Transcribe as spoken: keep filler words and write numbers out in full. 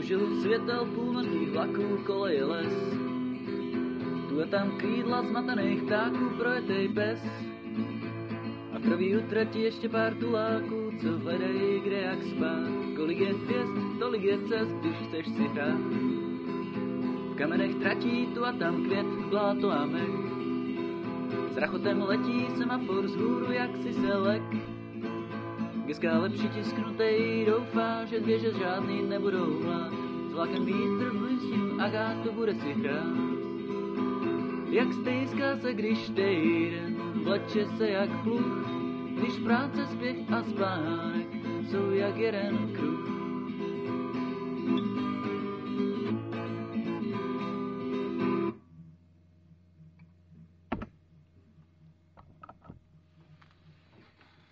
Žil světel půlnočních vlaků, koleje les. Tu a tam krídla zmatených ptáků, projetej pes. A v první utrati ještě pár tuláků, co hledají kde jak spát. Kolik je hvězd, tolik je cest, když chceš si hrát. V kamenech tratí tu a tam květ, bláto a mech. S rachotem letí semafor z hůru, jak si se lek. Ke skále přitisknutej doufá, že dvěže žádný nebudou hlát. S vlakem vítr blízkým Agátu bude si hrát. Jak stejská se, když týden vleče se jak pluh, když práce, spěch a spánek jsou jak jeden kruh.